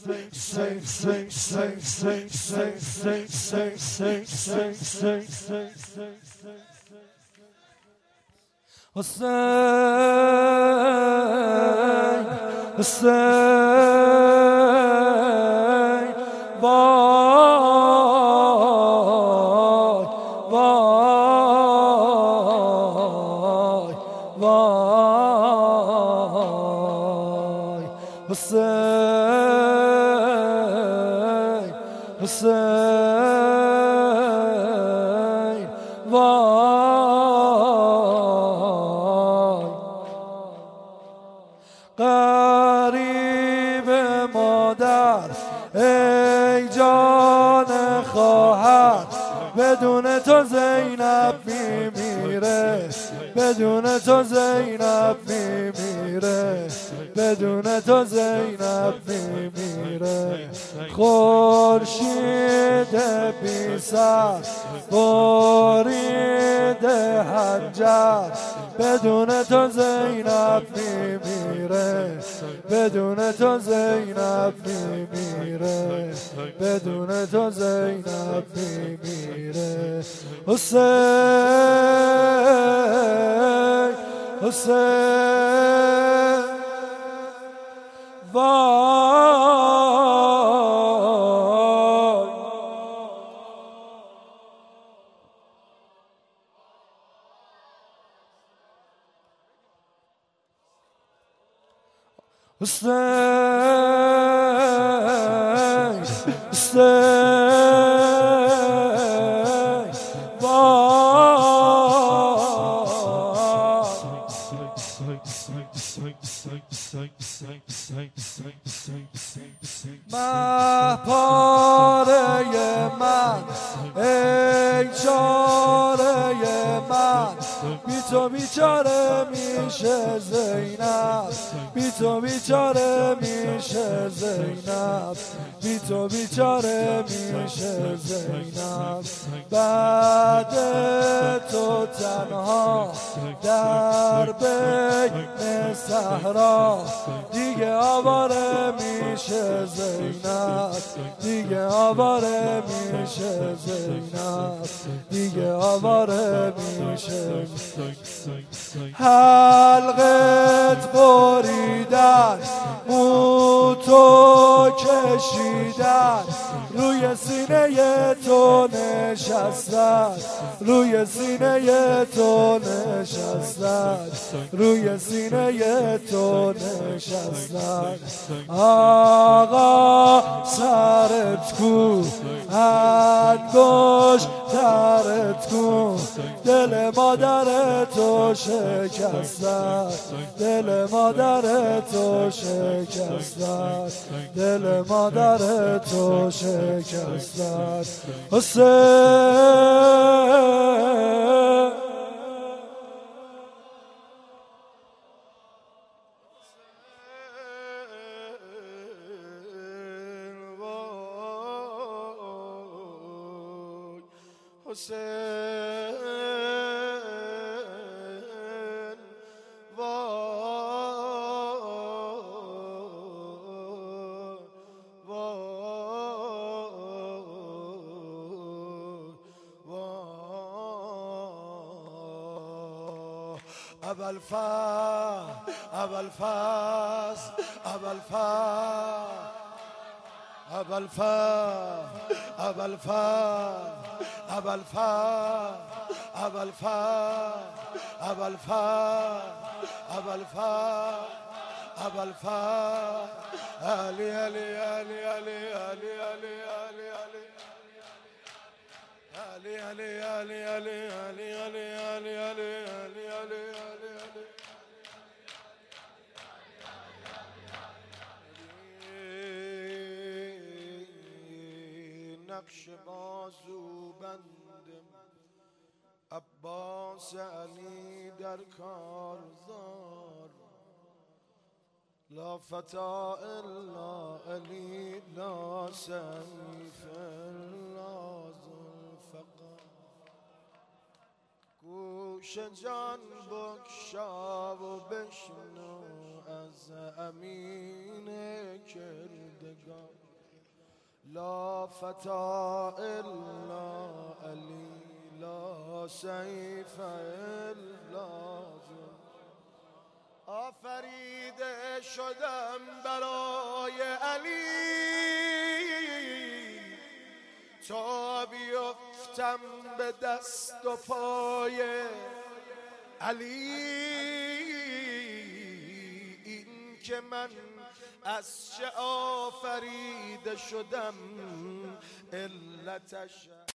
غریب مادر ای جان خواهر، بدون تو زینب میمیره، بدون تو زینب میمیره، بدون تو زینب میمیره. خورشید بی سر برید حنجر، بدون تو زینب میمیره، بدون تو زینب میمیره، بدون تو زینب میمیره. حسین حسین وای، حسین حسین مهپاره من ای چاره من، بی تو بیچاره میشه زینب، بی تو بیچاره میشه زینب، بی تو بیچاره میشه زینب. بعد تو تنها در بین صحرا، دیگه آواره میشه زینب، دیگه آواره میشه زینب، دیگه آواره میشه. حلقت بریدن موتو کشیدن، روی سینه تو نشستن، روی سینه تو نشستن، روی سینه تو نشستن. آقا سرت کو، انگشت ترت کو، دل مادر تو شکستن، دل مادر تو شکستن، دل مادر تو شکستن. حسین حسین ابوالفضل ابوالفضل ابوالفضل ابوالفضل ابوالفضل ابوالفضل ابوالفضل ابوالفضل ابوالفضل علي علي علي علي علي علي علي علي علي علي علي علي علي علي علي علي علي نقش بازو بندم عباس علی در کارزار، لا فتا الا علی لا سیف الا ذوالفقار. گوش جان بگشا و بشنو از امین کردگار، لا فتا الا علی، لا سیف الا جن. آفریده شدم برای علی تا بیفتم به دست و پای علی. این که من از چه آفریده شدم علتش